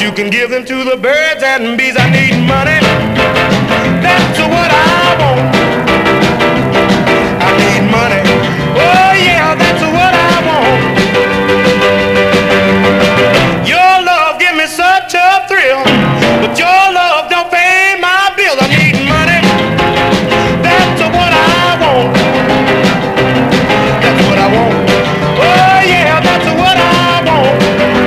you can give them to the birds and bees. I need money, that's what I want. I need money, oh yeah, that's what I want. Your love give me such a thrill, but your love don't pay my bills. I need money, that's what I want. That's what I want. Oh yeah, that's what I want.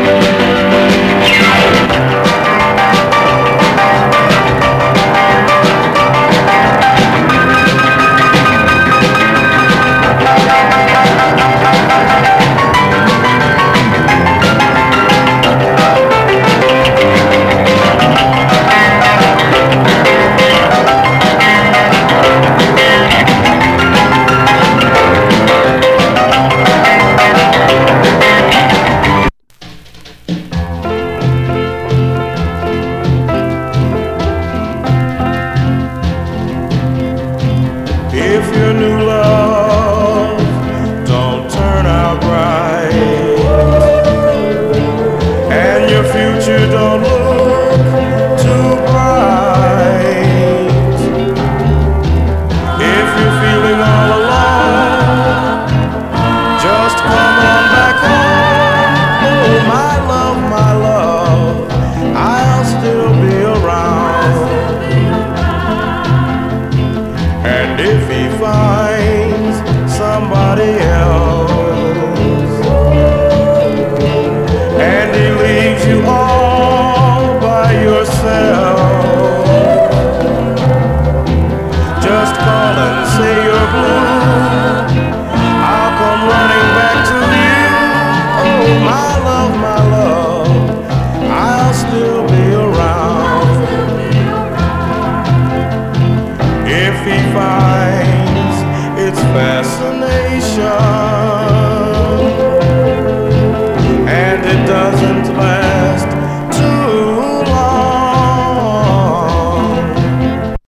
If your new love don't turn out right, and your future don't look